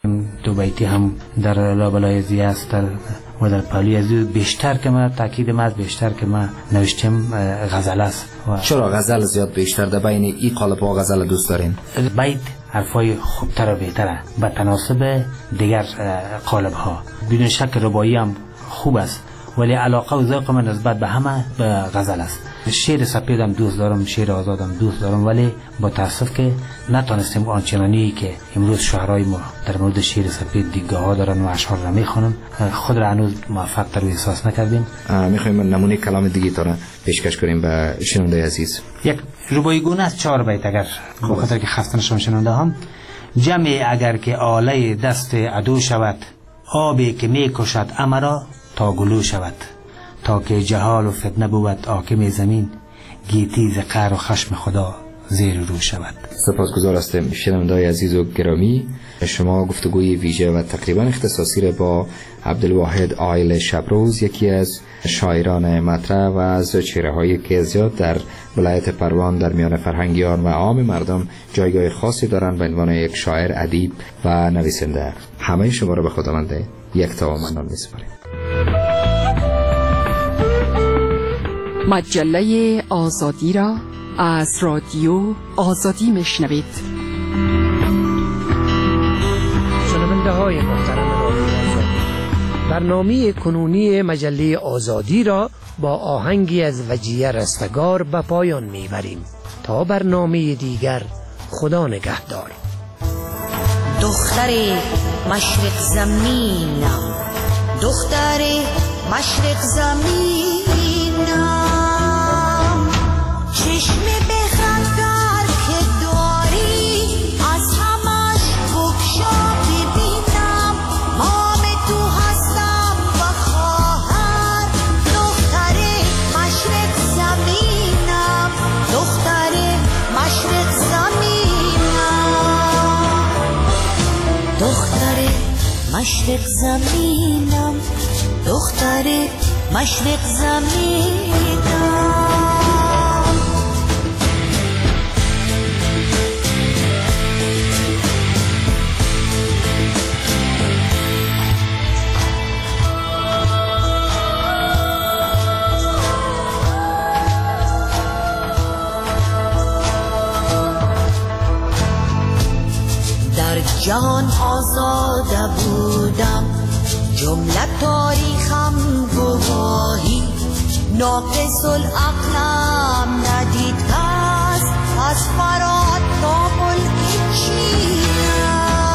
دو بیتی هم در لابلای زی است و در پالی از بیشتر که ما تاکید ما بیشتر که ما نوشتیم غزل است. چرا غزل زیاد بیشتر در بین این قالب ها غزل دوست دارین؟ بیت حرفای خوبتر و بهتره به تناسب دیگر قالب ها. بدون شک ربایی هم خوب است ولی علاقه و ذوق من نسبت به همه به غزل است. شعر سپیدم دوست دارم، شعر آزادم دوست دارم، ولی با تاسف که نتونستیم آنچنانی که امروز شاعرای ما در مورد شعر سپید دیدگاه ها دارن و اشعار را میخونن خود را هنوز موفق تر احساس نکردیم. میخوایم نمونه کلام دیگه تا پیشکش کنیم به شنونده عزیز. یک ربایی گونه از 4 بیت اگر بخاطر که خسته نشم شنونده هم. جمع اگر که آله دست عدو شود، آبی که میکشد امرا تا گلو شود، تا که جهال و فتنه بود حاکم زمین، گیتی ز قهر و خشم خدا زیر رو شود. سپاسگزار هستم شنونده‌های عزیز و گرامی. شما گفتگوی ویژه و تقریبا اختصاصی را با عبدالواحد عایل شبروز، یکی از شاعران مطرح و از چهره‌هایی که زیاد در ولایت پروان در میان فرهنگیان و عام مردم جایگاه خاصی دارند به عنوان یک شاعر، ادیب و نویسنده. همه شما را به خداوند یکتا و منان می‌سپاریم. مجله آزادی را از رادیو آزادی میشنوید. شنونده های محترم رادیو آزادی، برنامه کنونی مجله آزادی را با آهنگی از وجیه رستگار به پایان میبریم. تا برنامه دیگر، خدا نگهدار. دختر مشرق زمینم، دختر مشرق زمینم، چشم بخندر که داری از همش بکشا ببینم، مام تو هستم و خواهر، دختر مشرق زمینم، دختر مشرق زمینم، دختر مشرق زمینم، دختر مشرق زمینم. در جهان آزاده بودم، جمله تاریخم گواهی، ناقص العقلم ندید کس از فرات تا ملک چینم،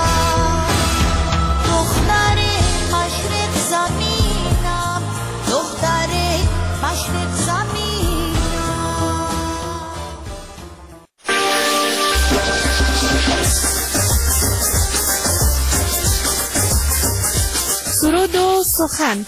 دختر مشرق زمینم، دختر مشرق زمینم. سرود و سخن.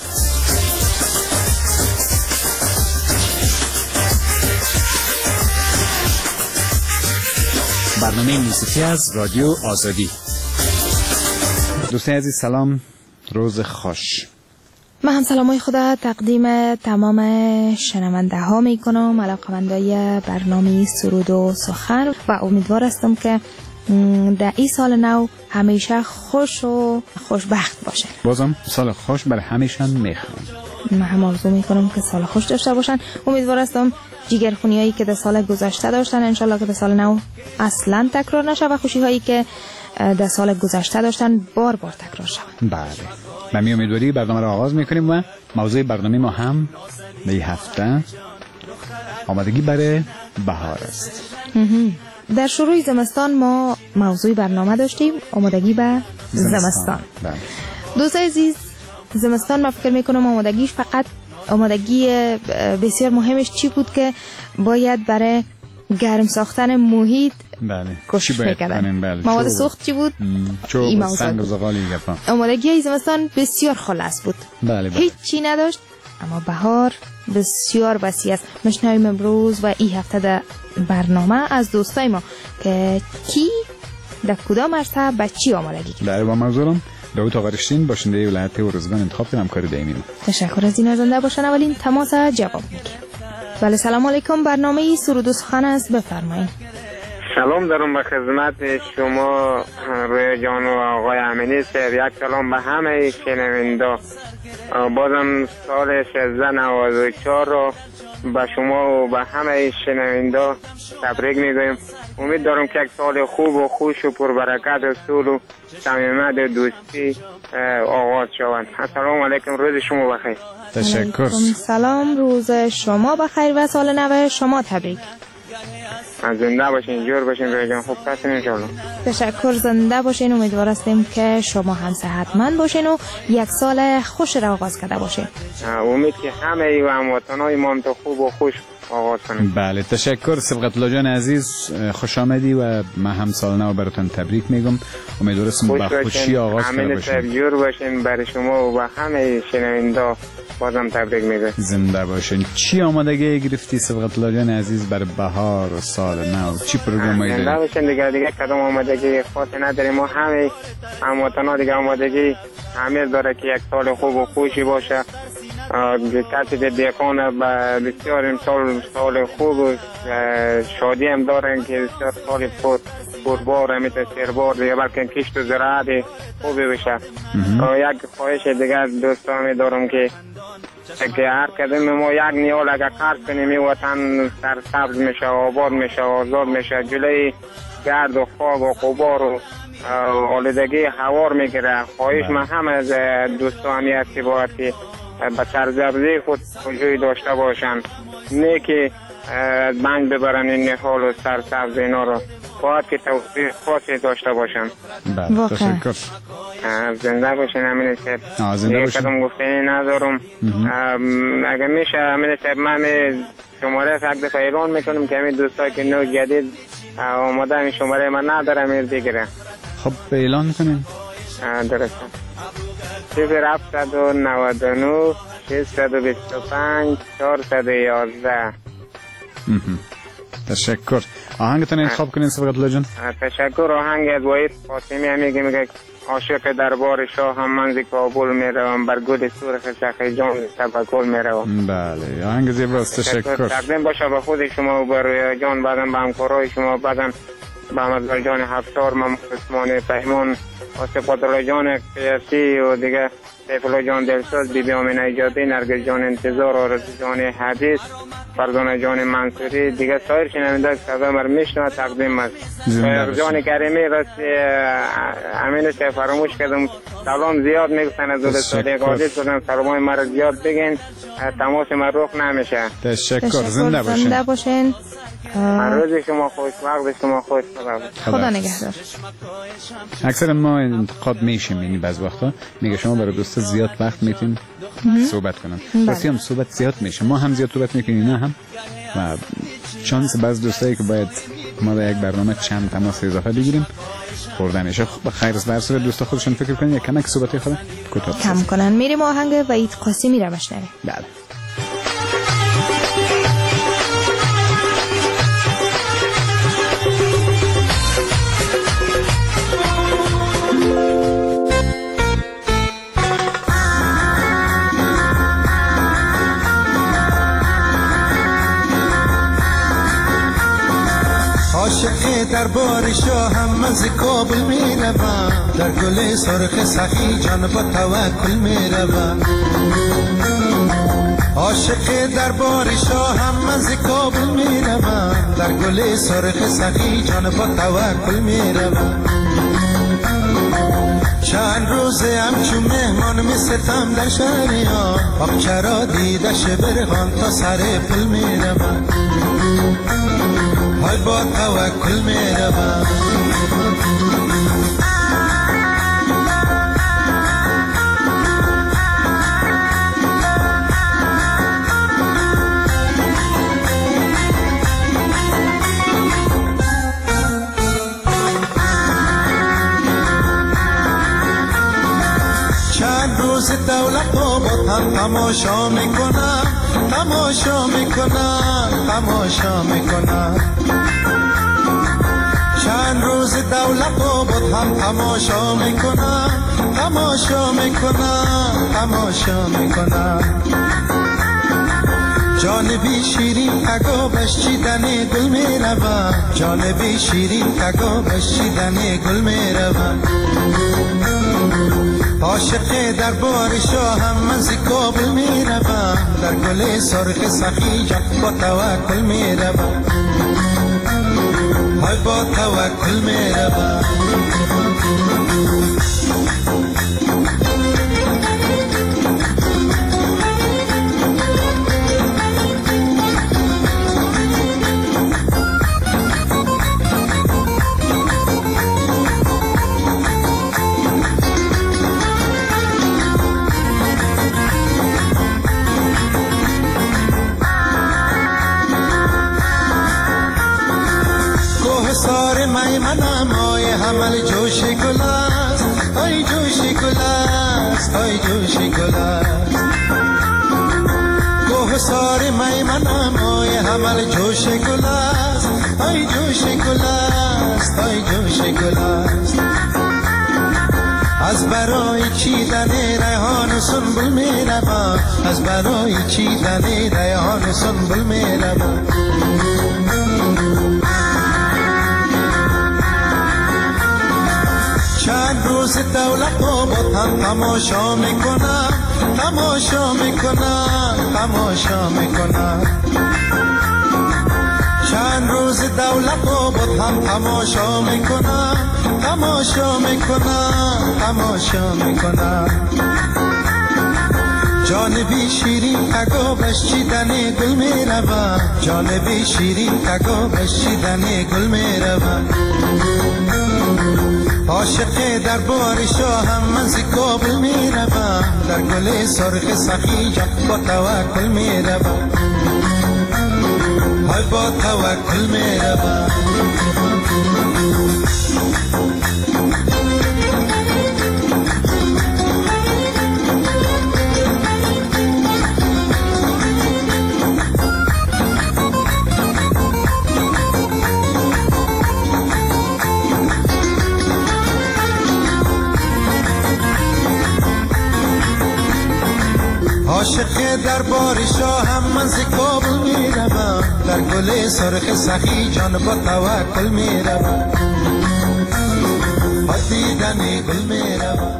برنامه موسیقی از رادیو آزادی. دوستان عزیز سلام، روز خوش. من هم سلامای خدا تقدیم تمام شنونده ها می کنم، علاقمندای برنامه سرود و سخن، و امیدوار هستم که در این سال نو همیشه خوش و خوشبخت باشه. بازم سال خوش بر همیشان میخوام. من هم آرزو میکنم که سال خوش داشته باشن. امیدوار هستم جیگرخونی هایی که در سال گذشته داشتن انشالله که در سال نو اصلا تکرار نشه و خوشی هایی که در سال گذشته داشتن بار تکرار شوند. بله، من می امیدواری برنامه را آغاز میکنیم و موضوع برنامه ما هم به این هفته آمادگی برای بهار است. در شروع زمستان ما موضوع برنامه داشتیم آمادگی به زمستان. بله. دوستان عزیز، زمستان من فکر میکنم آمادگیش فقط آمادگی بسیار مهمش چی بود که باید برای گرم ساختن محیط کوشش میکردن. مواد سوخت چی بود؟ چوب، سنگ و زغال. آمادگی زمستان بسیار خلاص بود. بله. هیچ چی نداشت، اما بهار بسیار وسیع است. مشنویم امروز و این هفته در برنامه از دوستای ما که کی در کدام عرصه به چی آمادگی کرد. بله، با موضوعم داوود آقا رشتین باشنده ولایت ارزگان انتخاب کردم کار دائمی. تشکر از این زنده باشن. اولین تماس جواب میگیرم. بله، سلام علیکم. برنامه سرود و سخن است، بفرمایید. سلام دارم به خدمت شما روی جان و آقای امینی سر. یک سلام به همه شنونده. بازم سال 1394 رو به شما و به همه شنونده تبریک میگویم. امید دارم که یک سال خوب و خوش و پربرکت و صلح و صمیمیت و دوستی آغاز شود. السلام علیکم، روز شما بخیر. تشکر. سلام، روز شما بخیر و سال نو شما تبریک. زنده باشین، جور باشین روی جان، خوب هستین انشالله. تشکر، زنده باشین. امیدوار هستیم که شما هم صحتمند باشین و یک سال خوش را آغاز کرده باشین. امید که همه و هموطنای ما هم تو خوب و خوش آغاز کنیم. بله تشکر صبغت الله جان عزیز، خوش آمدی و من هم سال نو براتون تبریک میگم. امیدوارم با خوشی آغاز کنه باشین. امین جور باشین برای شما و همه شنونده. بازم تبریک میگم. زنده باشین. چی آمادگی گرفتی صبغت الله جان عزیز برای بهار و سال نو؟ چی پروگرامایی داری؟ زنده باشین. دیگه کدام آمادگی خاصی نداریم. ما همه هموطنا دیگه آمادگی همه داره که یک سال خوب و خوشی باشه. کسی دیکان بسیار امسال سال خوب و شادی هم دارن که بسیار سال پربار همیشه سربار دیگه، بلکه کشت و زراعت خوبی بشه. یک خواهش دیگه از دوستان دارم که هر کدوم ما یک نیال اگر قرض کنیم این وطن سرسبز میشه، آباد میشه، آزاد میشه، جلوی گرد و خاک و غبار و آلودگی هوار میگیره. خواهش من هم از دوستانی هستی باید که به سرسبزی خود توجه داشته باشن، نه که از بنگ ببرن این نهال و سرسبز اینا رو. باید که توجه خاصی داشته باشن. بله تشکر. زنده باشین امین صاحب. زنده باشین. کدام گفتنی ندارم. اگر میشه امین صاحب من شماره یک دفعه اعلان میکنم که همین دوستایی که نو جدید آماده همین شماره من ندارم این بگیره. خب اعلان کنیم. درسته. 0799 625 411. تشکر. آهنگتون انتخاب کنین صبغت الله جان. تشکر. آهنگ از وحید قاسمی همیگه میگه عاشق دربار شاه هم منزی کابل میروم، بر گل سرخ سخی جان تبکل میروم. بله آهنگ زیباست. تشکر. تقدیم باشه به خود شما و بر جان، بعدم به همکارای شما، بعدم به مزل جان حفصار، محمد عثمان پیمان، آصف قدر جان قیاسی و دیگه سیفالله جان دلسوز، بی بی آمینه ایجادی، نرگس جان انتظار، آرزو جان حدیث، فرزانه جان منصوری، دیگه سایر شنونده که صدا مر میشنوه تقدیم است. جان کریمی راست امین صاحب فراموش کردم، سلام زیاد میگفتن از دولت صادق عادی شدن، سلامای مرا زیاد بگین، تماس من رخ نمیشه. تشکر. زنده باشین. روز شما خوش، وقت شما خوش. خدا نگهدار. اکثر ما انتقاد میشیم، یعنی بعض وقتا میگه شما برای دوستا زیاد وقت میتین صحبت کنن. راستی هم صحبت زیاد میشه، ما هم زیاد صحبت میکنیم نه هم، و چانس بعض دوستایی که باید ما در یک برنامه چند تماس اضافه بگیریم خوردنش. خب خیر است. در صورت دوستا خودشون فکر کنن یک کمک صحبتی خود کوتاه کم کنن. میریم آهنگ وحید قاسمی را بشنویم. بله. عاشق دربار شاهم از کابل می روم، در گل سرخ سخی جان با توکل می روم. عاشق دربار شاهم از کابل می روم، در گل سرخ سخی جان با توکل می روم. چند روزه همچون مهمان می ستم در شهریان، آبچرا دیدش برهان تا سر پل می روم. های با توکل می روم. چند روز دولت آباد هم تماشا میکنم، تماشا میکنم، تماشا میکنم. چند روز دولت آباد هم تماشا میکنم، تماشا میکنم، تماشا میکنم. جانبی شیرین تگابش چیدن گل می روم جانبی شیرین تگابش چیدن گل می روم عاشق دربار شاهم من ز کابل می روم در گل سرخ سخی جان با توکل می روم های با توکل می روم منم آی حمل جوش گل است آی جوش گل است آی جوش گل است کوه سار منم آی حمل جوش گل است آی جوش گل است آی جوش گل است از برای چیدن ریحان و سنبل می روم از برای چیدن ریحان و سنبل می روم چند روز دولت آباد هم تماشا میکنم تماشا میکنم تماشا میکنم چند روز دولت آباد هم تماشا میکنم تماشا میکنم تماشا میکنم جانبی شیرین تگابش چیدن گل می روم جانبی شیرین تگابش چیدن گل می روم عاشق دربار شاهم من ز کابل می روم در گل سرخ سخی جان با توکل می روم های با توکل می روم عاشق دربار شاهم من ز کابل می روم در گل سرخ سخی جان با توکل می روم با دیدن گل می روم.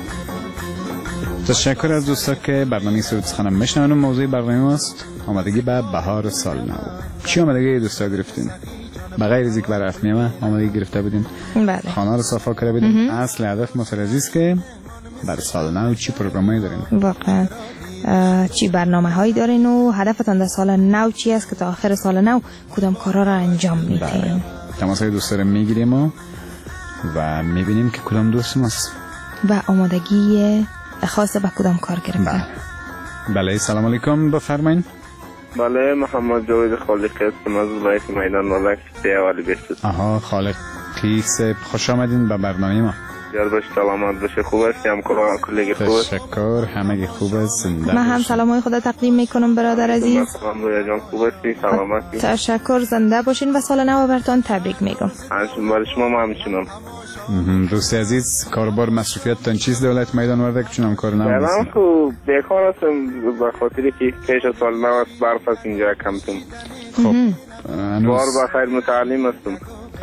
تشکر از دوستا که برنامه سرود سخنم میشنون. موضوع برنامه است آمادگی به بهار سال نو. چی آمادگی دوستا گرفتین؟ بغیر از اینکه برای افمیمه آمادگی گرفته بودین؟ بله. خانه رو صفا کرده بودین. اصل هدف مترجیست که برای سال نو چی پروگرامی دارین؟ واقعا چی برنامه هایی دارین و هدفتان در سال نو چی است که تا آخر سال نو کدام کارا را انجام میدین؟ تماس های دوستا رو میگیریم و میبینیم که کدام دوست ماست و آمادگی خاص به کدام کار گرفتن. بله سلام علیکم بفرمایید. بله محمد جاوید خالقی هستم از ولایت میدان وردک دیوالی بیست. آها خالقی سه خوش آمدین به برنامه ما. یار باش سلامت باشه خوب هستی همکاران کلیگ خوب است. تشکر همگی خوب است. من هم سلامای خدا تقدیم میکنم برادر عزیز. رویا جان خوب هستی سلامتی. تشکر زنده باشین و سال نو براتون تبریک میگم. برای شما ما همچنان. دوست عزیز کاربار مصرفیتتان چیست دولت میدان وردک چون هم کار نمونید؟ الان تو بیکار هستم به خاطری که پیش سال نو است برف است اینجا کمتون. خب بار بخیر متعلم هستم.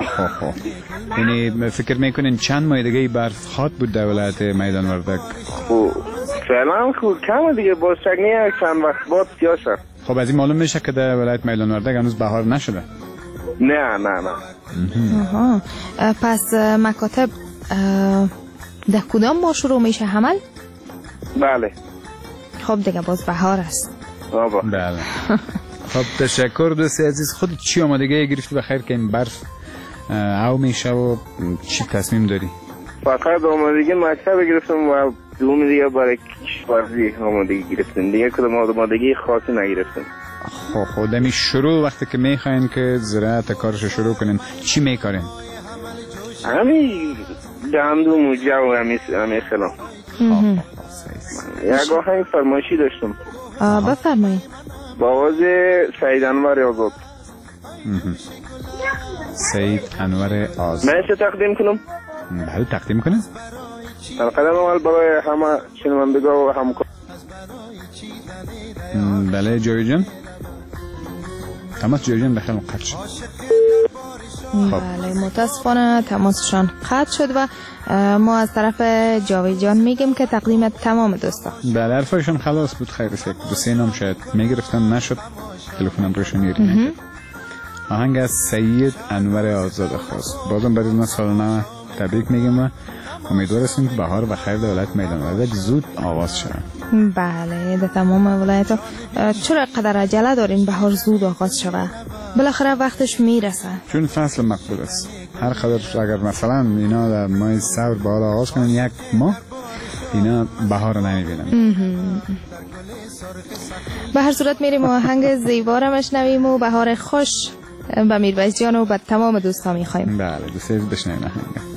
یعنی فکر میکنین چند ماه دیگه برف خواد بود دولت میدان وردک؟ خب فعلا خب کم دیگه با شک نه چند وقت بعد سیاه شد. خب از این معلوم میشه که در ولایت میدان وردک هنوز بهار نشده. نه آها پس مکاتب در کدام ماه شروع میشه حمل؟ بله. خب دیگه باز بهار است. بله. خب تشکر دوست عزیز. خود چی آمادگی گرفتی بخیر که این برف او میشه و چی تصمیم داری؟ فقط آمادگی مکتب گرفتم و دوم دیگه برای کشاورزی آمادگی گرفتم. دیگه کدام آمادگی خاصی نگرفتم. خب دمی شروع وقتی که میخواین که زراعت کارش شروع کنین چی میکارین؟ همین گندم و جو همین خلا. یک آهنگ فرمایشی داشتم. بفرمایید. با آواز سید انور آزاد. سید انور آزاد. من چه تقدیم کنم؟ بله تقدیم کنم. در قدم اول برای همه شنوندگان و همکار. بله جوی جان. تماس جریان داخل قطع شد. بله متاسفانه تماسشان قطع شد و ما از طرف جاوید جان میگیم که تقدیم تمام دوستا. بله حرفایشون خلاص بود. خیر است. یک دو سه نام شاید میگرفتن نشد، تلفنم روشون یاری نکرد. آهنگ از سید انور آزاد خواست. بازم برای ما سال نو تبریک میگیم و امیدوار هستیم که بهار و خیر دولت میدان ورزد زود آغاز شد. بله در تمام ولایت ها. چرا قدر عجله دارین بهار زود آغاز شود؟ بالاخره وقتش میرسه. چون فصل مقبول است. هر قدر اگر مثلا اینا در ماه سور بهار آغاز کنن یک ماه اینا بهار رو نمیبینن. به هر صورت میریم و آهنگ زیبا رو مشنویم و بهار خوش به میرویس جان و به تمام دوستا میخوایم. بله دوست عزیز بشنویم آهنگ.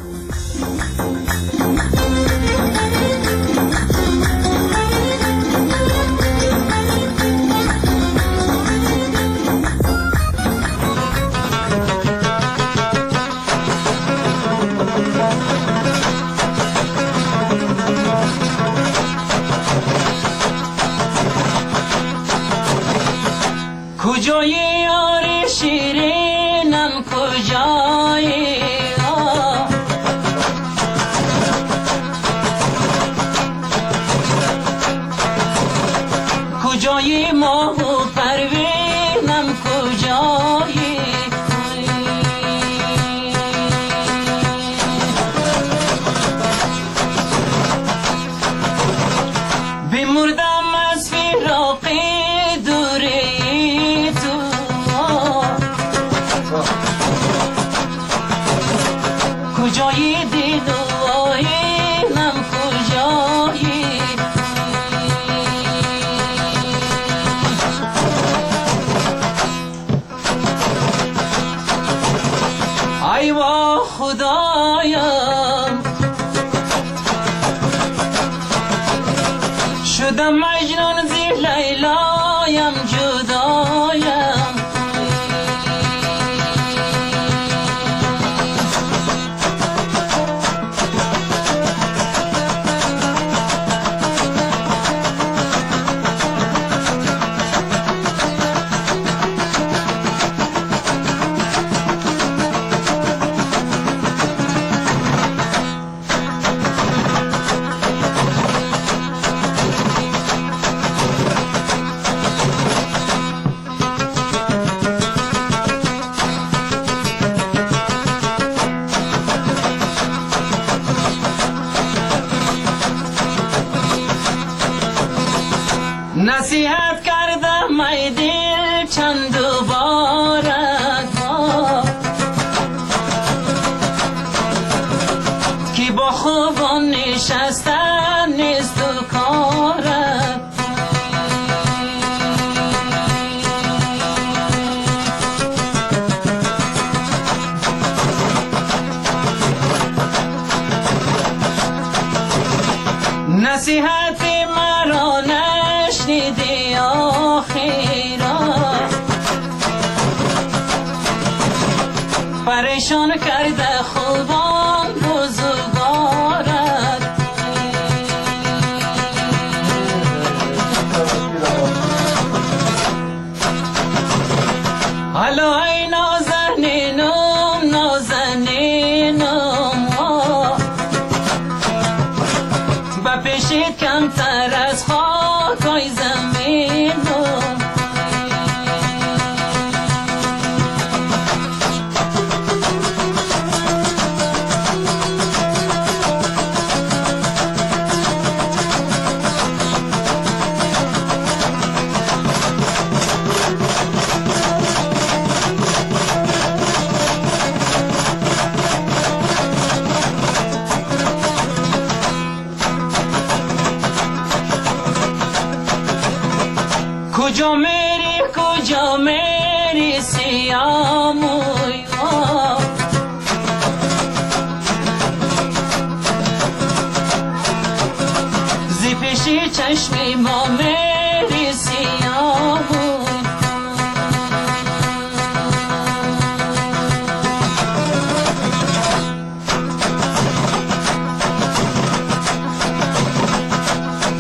کجای یار شیرینم کجای کجای ماه و پروینم کجای بمردم از فراق دوری تو کجای دید و آینم کجایی ای وا خدایم شدم مجنون زی لیلایم جدایم نصیحت کردم ای دل چند بارت که با خوبان نشستن نیست و کارت نصیحت مرا نشنیدی آخیرا پریشان کرده خوبان بزرگارت حالا ای نازنینم نازنینم با پیشید کمتر از خاکای زمینم کجا میری سیاموی زی پیشی چشمی ما میری سیاموی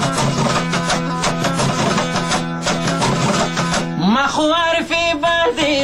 مخو حرفی بدی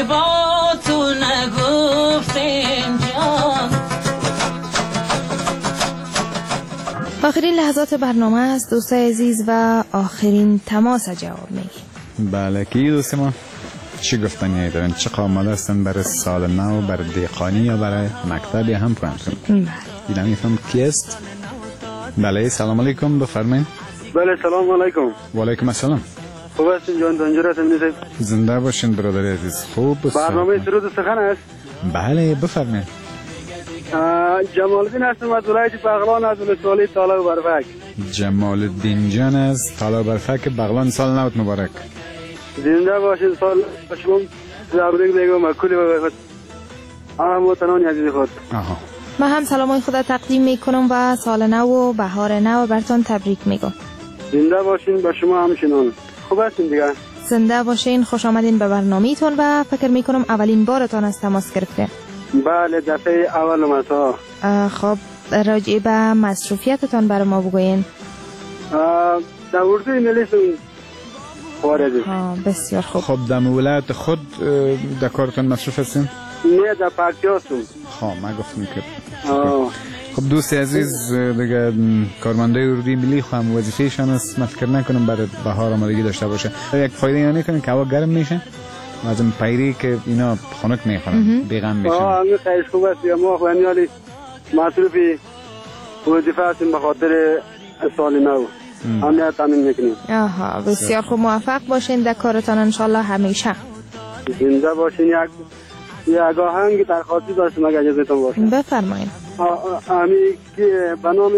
آخرین لحظات برنامه است دوستای عزیز و آخرین تماس جواب میگیم. بله کی دوست ما چی گفتنی دارن؟ چه آماده هستن برای سال نو، برای دیقانی یا برای مکتب یا هم پوانتون؟ بله. دیدم میفهم کی است؟ بله سلام علیکم بفرمایید. بله سلام علیکم. و علیکم السلام. خوب هستین جان دنجرت امنیت؟ زنده باشین برادر عزیز. خوب برنامه سرود سخن است؟ بله بفرمایید. جمال الدین هستم از ولایت بغلان از ولسوالی طالع و برفک. جمال الدین جان از طالع و برفک بغلان، سال نوت مبارک. زنده باشین. سال شما تبریک میگم کلی و هموطنان عزیز خود. من هم سلامای خود تقدیم میکنم و سال نو و بهار نو براتون تبریک میگم. زنده باشین. با شما همچنان. خوب هستین دیگه؟ زنده باشین. خوش آمدین به برنامه‌تون و فکر میکنم اولین بارتون از تماس گرفته. بله دفعه اول مسا. خب راجع به مصروفیتتون برای ما بگوین. در اردوی ملیسون خارجی. بسیار خوب. خب در ولایت خود در کارتون مصروف هستین؟ نه در پکتیاستون. خب ما گفتم که خب دوست عزیز دیگه کارمنده اردوی ملی خواهم وظیفه‌شان است، من فکر نکنم برای بهار آمادگی داشته باشه. یک فایده اینه کنه که هوا گرم میشه از این پیری که اینا خنک میخورن بیغم میشن. همین خیلی خوب است. ما خوانیالی مصروفی وظیفه هستیم به خاطر سال نو. امنیت تامین میکنیم. بسیار خوب. موفق باشین در کارتان ان شاء الله همیشه. زنده باشین. یک آهنگ درخواستی داشتم اگه اجازهتون باشه. بفرمایید. امی که به نام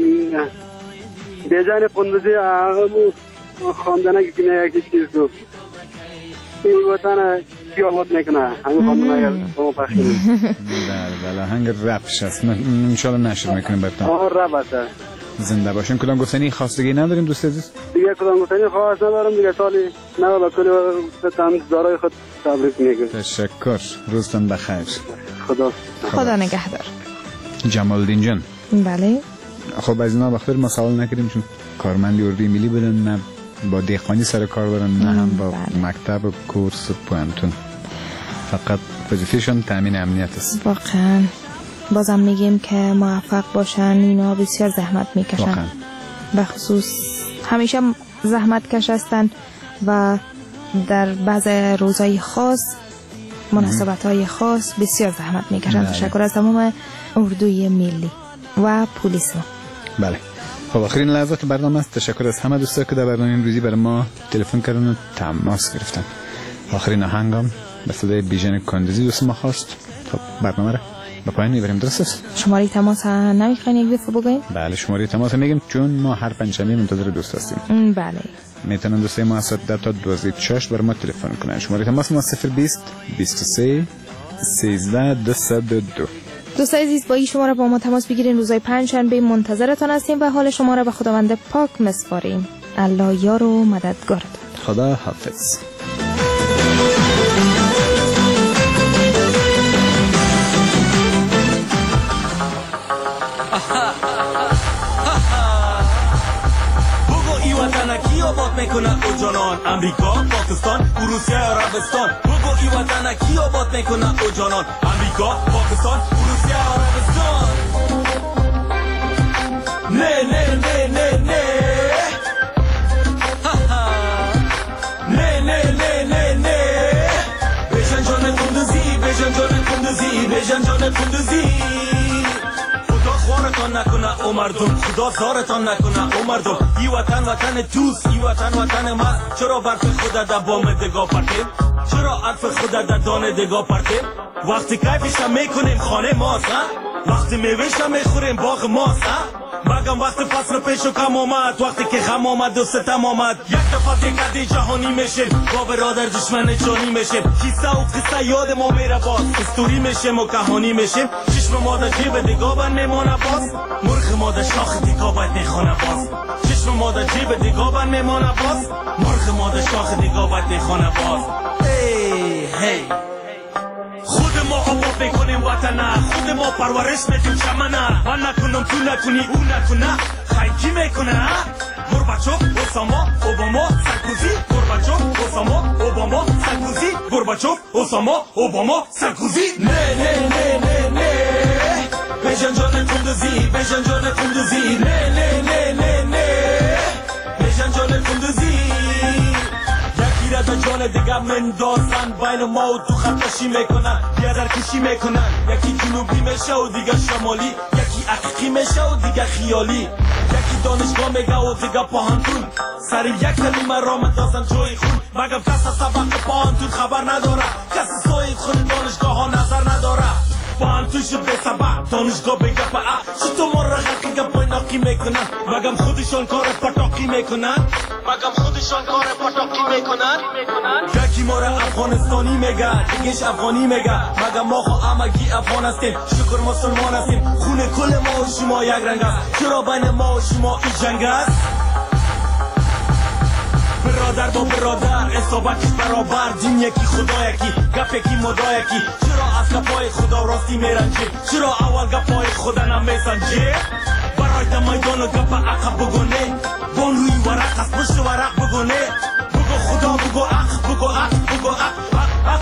بیجان قندوزی خواندنه که نه یکی چیز دو این وطن پیامد میکنه همین خواندنه اگر با پخش کنیم. بله هنگ رپش هست انشاءالله نشر میکنیم برتون. رپ هست. زنده باشین. کدام گفتنی خواستگی نداریم دوست عزیز؟ دیگه کدام گفتنی خواست ندارم دیگه. سالی نو با کلی دارای خود تبریک میگم. تشکر. روزتون بخیر. خدا نگهدار. جمال الدین جان. بله. خب از اینا بخیر ما سوال نکردیم چون کارمندی اردوی ملی بودن، نه با دیقانی سر کار برن نه هم با مکتب و کورس و پوانتون. فقط وظیفه‌شون تامین امنیت است. واقعا بازم میگیم که موفق باشن. اینا بسیار زحمت میکشن. به خصوص همیشه زحمت کش هستن و در بعض روزهای خاص مناسبت‌های خاص بسیار زحمت میکشن. تشکر از تمام اردوی ملی و پلیس ما. بله. خب آخرین لحظات برنامه است. تشکر از همه دوستان که در برنامه امروزی برای ما تلفن کردن و تماس گرفتن. آخرین آهنگم به صدای بیژن کندوزی دوست ما خواست. خب برنامه را به پایان میبریم. درست است؟ شماره تماس نمیخواین یک دفعه بگوین؟ بله شماره تماس میگیم چون ما هر پنجشنبه منتظر دوست هستیم. بله. میتونن دوستای ما از 10 تا 12 برای ما تلفن کنن. شماره تماس ما 020 23 13 202. دوستای عزیز با این شماره با ما تماس بگیرین. روزهای پنجشنبه منتظرتان هستیم و حال شما را به خداوند پاک میسپاریم. الله یار و مددگارتان. خدا حافظ. آباد میکنن او جانان امریکا پاکستان روسیه عربستان بگو ای وطن کی آباد میکنن او جانان امریکا پاکستان روسیه عربستان نه نه نه نه نه نه نه نه نه نه بیژن جان کندوزی بیژن جان کندوزی بیژن جان کندوزی خوارتان نکنه او مردم خدا زارتان نکنه او مردم ای وطن وطن دوست ای وطن وطن ما چرا برف خود در بام دگاه پرتیم چرا عطف خود در دانه دگاه پرتیم وقتی کیفشم میکنیم خانه ماست وقتی میوهشم میخوریم باغ ماست مگم وقتی فصل پیش و کم آمد وقتی که غم آمد و ستم آمد یک دفعه دیگه جهانی میشیم با برادر دشمن جانی میشیم کیسه و قصه یاد ما میره باز استوری میشیم و کهانی میشیم چشم ما در جیب دیگاه بند میمانه باز مرغ ما در شاخ دیگاه باید میخوانه باز چشم ما در جیب دیگاه بند میمانه باز مرغ ما در شاخ دیگاه باید میخوانه باز هی هی خود ما آباد میکنیم وطن خود ما پرورش میدیم چمنه من نکنم تو نکنی او نکنه خیلی میکنه گورباچوف اوساما اوباما سرکوزی گورباچوف اوساما اوباما سرکوزی گورباچوف اوساما اوباما سرکوزی نه نه نه نه نه بجن جان کندوزی بجن جان کندوزی نه نه نه نه نه بجن جان کندوزی یکی را در جان دیگه مندازن بین ما و تو خطشی میکنن بیادر کشی میکنن یکی جنوبی میشه و دیگه شمالی یکی حقیقی میشه و دیگه خیالی یکی دانشگاه میگه و دیگه پاهنتون سر یک کلمه را مندازن جای خون مگم کس از سبق پاهنتون خبر نداره کس سوید خون دانشگاه ها نظر نداره پاهنتون شد به سبق دانشگاه بگه پا چطور ما را غرقی گپای ناقی میکنن مگم خودشان کار پتاقی میکنن مگم خودشان کار پتاقی میکنن یکی ما را افغانستانی میگه دیگهش افغانی میگه مگم ما خو همگی افغان هستیم شکر مسلمان هستیم خون کل ما و شما یک رنگ است چرا بین ما و شما این جنگ است برادر با برادر اصابتش برابر دین یکی خدا یکی گپ یکی مدا یکی چرا از گپای خدا راستی میرنجی چرا اول گپای خدا نمیسنجی برای در میدان و گپ عقب بگونه بان روی ورق از پشت ورق بگونه بگو خدا بگو اخ بگو اخ بگو اخ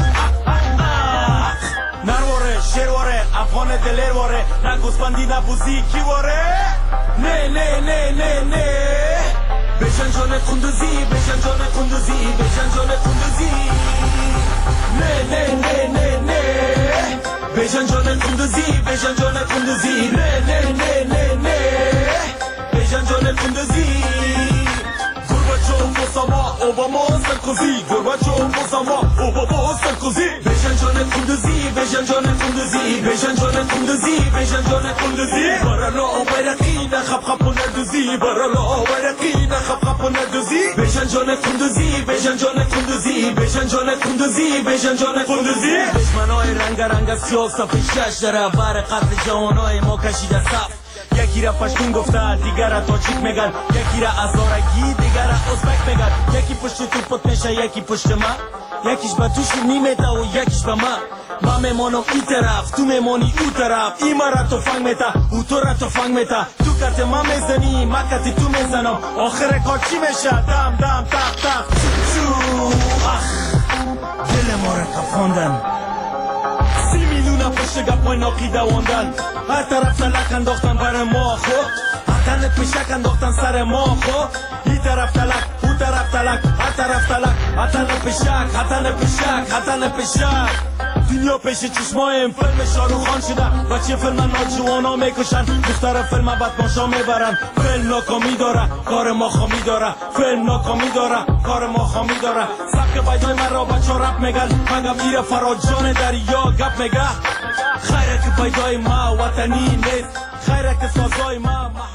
نرواره شیرواره افغان دلیرواره نه گوسفندی نه بوزی کی واره نه نه نه نه نه بجن جان کندوزی بجن جان کندوزی بجن جان کندوزی نه نه نه نه نه بجن جان کندوزی بجن جان کندوزی نه نه نه نه نه بجن جان کندوزی گورباچوف اوساما اوباما سرکوزی گورباچوف اوساما اوباما سرکوزی بجن جان کندوزی بجن جان کندوزی بجن جان کندوزی بجن جان کندوزی برالا بیرقی نخب خب ندوزی برالا بیرقی نخب خب ندوزی بجن جان کندوزی بجن جان کندوزی بجن جان کندوزی بجن جان کندوزی دشمنای رنگ رنگ سیاه صف شش در بر قتل جوانای ما کشیده صف یکی را پشتون گفته دیگر را تاجیک میگن یکی را ازارگی دیگر را ازبک میگن یکی پشت تو پت میشه یکی پشت ما یکیش به توش میمیته و یکیش به ما میمانم این طرف تو میمانی او طرف این ما را تفنگ میته او تو را تفنگ میته تو کت ما میزنی ما کت تو میزنم آخر کار چی میشه دم دم تق تق چو اخ دل ما را کفاندن 30 میلیون پشت گپای ناقی دواندن هر طرف تلک انداختن بر ما خو هتن پیشک انداختن سر ما خو این طرف تلک اون طرف تلک هر طرف تلک هتن پیشک هتن پیشک هتن پیشک دنیا پیش چشمایم فیلم شاروخان شده بچه فیلم ناجوانا میکشن دختر فیلم بدماشا میبرن فیلم ناکامی داره کار ما خامی داره فیلم ناکامی داره کار ما خامی داره سبک بیدای من را بچه رپ میگن مگم ایره فراجان دریا گپ میگه خیره که بیدای ما وطنی نیست خیره که سازای ما